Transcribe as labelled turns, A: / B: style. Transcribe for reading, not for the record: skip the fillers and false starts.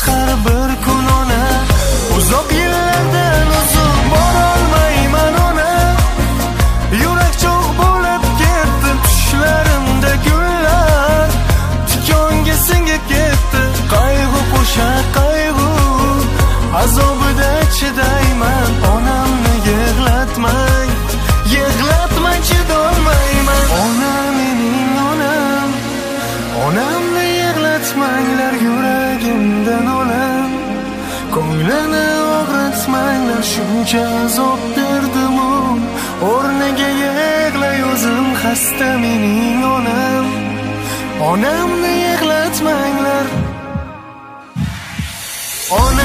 A: har bir kun ona. Uzoq yillardan uzib borolmayman ona. Yurak cho'g' bo'lib ketdi, tushlarimda gullar tikonga singib ketdi. Qayg'u qo'sha qayg'u, azobida chidayman. Onamni yig'latmang, yig'latmang, chidolmayman. Onam mening onam, onamni yig'latmanglar, yuragimdan olam. Ko'nglini og'ritmanglar, shuncha azob berdim-u, o'rniga yig'lay o'zim xasta mening onam. Onamni yig'latmanglar. Onam